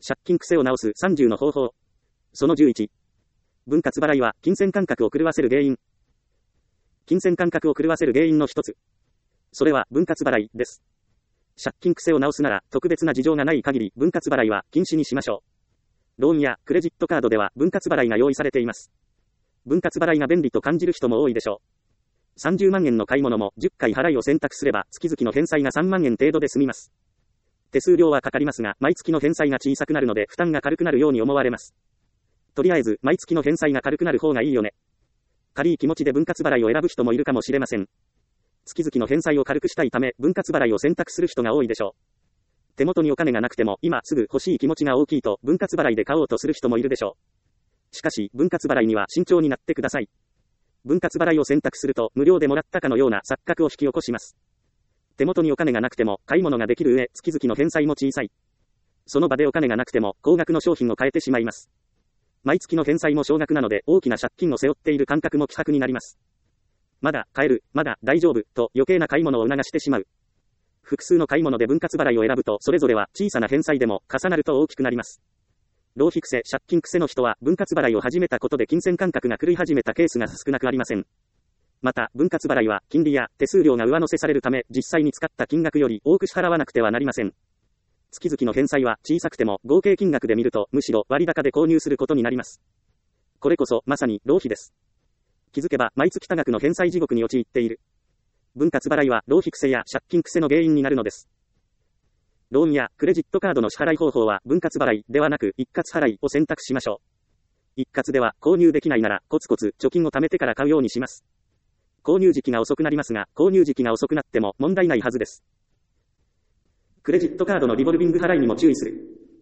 借金癖を直す30の方法。その11。分割払いは金銭感覚を狂わせる原因。金銭感覚を狂わせる原因の一つ。それは分割払いです。借金癖を直すなら特別な事情がない限り分割払いは禁止にしましょう。ローンやクレジットカードでは分割払いが用意されています。分割払いが便利と感じる人も多いでしょう。30万円の買い物も10回払いを選択すれば月々の返済が3万円程度で済みます。手数料はかかりますが、毎月の返済が小さくなるので負担が軽くなるように思われます。とりあえず、毎月の返済が軽くなる方がいいよね。軽い気持ちで分割払いを選ぶ人もいるかもしれません。月々の返済を軽くしたいため、分割払いを選択する人が多いでしょう。手元にお金がなくても、今すぐ欲しい気持ちが大きいと、分割払いで買おうとする人もいるでしょう。しかし、分割払いには慎重になってください。分割払いを選択すると、無料でもらったかのような錯覚を引き起こします。手元にお金がなくても、買い物ができる上、月々の返済も小さい。その場でお金がなくても、高額の商品を買えてしまいます。毎月の返済も少額なので、大きな借金を背負っている感覚も希薄になります。まだ買える、まだ大丈夫、と余計な買い物を促してしまう。複数の買い物で分割払いを選ぶと、それぞれは小さな返済でも重なると大きくなります。浪費癖、借金癖の人は、分割払いを始めたことで金銭感覚が狂い始めたケースが少なくありません。また、分割払いは、金利や手数料が上乗せされるため、実際に使った金額より多く支払わなくてはなりません。月々の返済は小さくても、合計金額で見ると、むしろ割高で購入することになります。これこそ、まさに、浪費です。気づけば、毎月多額の返済地獄に陥っている。分割払いは、浪費癖や借金癖の原因になるのです。ローンやクレジットカードの支払い方法は、分割払いではなく、一括払いを選択しましょう。一括では、購入できないなら、コツコツ貯金を貯めてから買うようにします。購入時期が遅くなりますが、購入時期が遅くなっても問題ないはずです。クレジットカードのリボルビング払いにも注意する。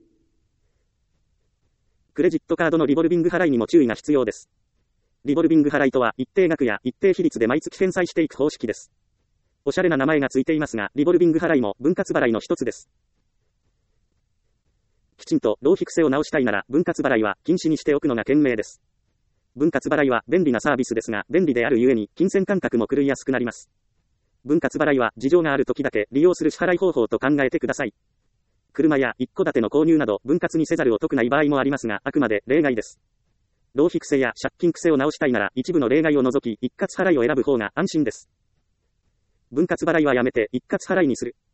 クレジットカードのリボルビング払いにも注意が必要です。リボルビング払いとは、一定額や一定比率で毎月返済していく方式です。おしゃれな名前がついていますが、リボルビング払いも分割払いの一つです。きちんと浪費癖を直したいなら、分割払いは禁止にしておくのが賢明です。分割払いは便利なサービスですが、便利であるゆえに、金銭感覚も狂いやすくなります。分割払いは、事情がある時だけ利用する支払い方法と考えてください。車や一戸建ての購入など、分割にせざるを得ない場合もありますが、あくまで例外です。浪費癖や借金癖を直したいなら、一部の例外を除き、一括払いを選ぶ方が安心です。分割払いはやめて、一括払いにする。